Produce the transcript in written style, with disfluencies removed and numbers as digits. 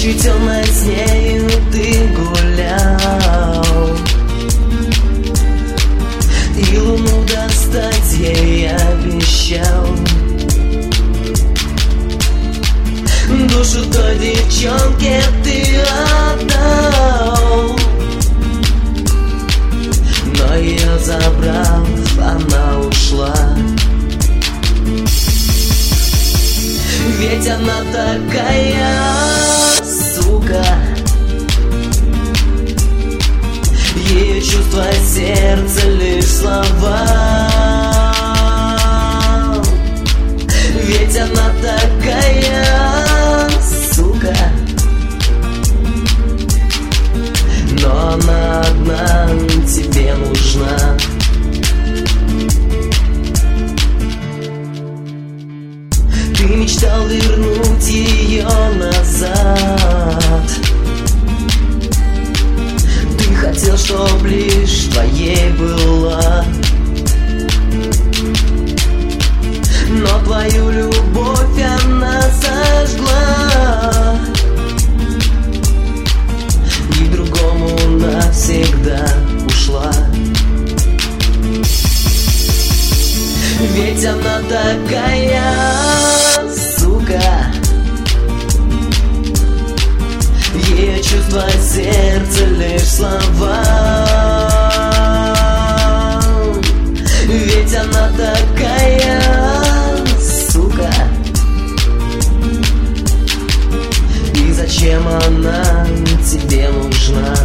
Ночью темной с нею ты гулял, и луну достать ей обещал. Душу той девчонке ты отдал, но ее забрав, она ушла. Ведь она такая сука, ее чувства, сердце, лишь слова. Ведь она такая сука, но она одна тебе нужна. Ты мечтал вернуть ее назад, ты хотел, чтоб лишь твоей была, но твою любовь она сожгла, и к другому навсегда ушла. Ведь она такая сука, ее чувства, сердце, лишь слова. Ведь она такая сука, и зачем она тебе нужна?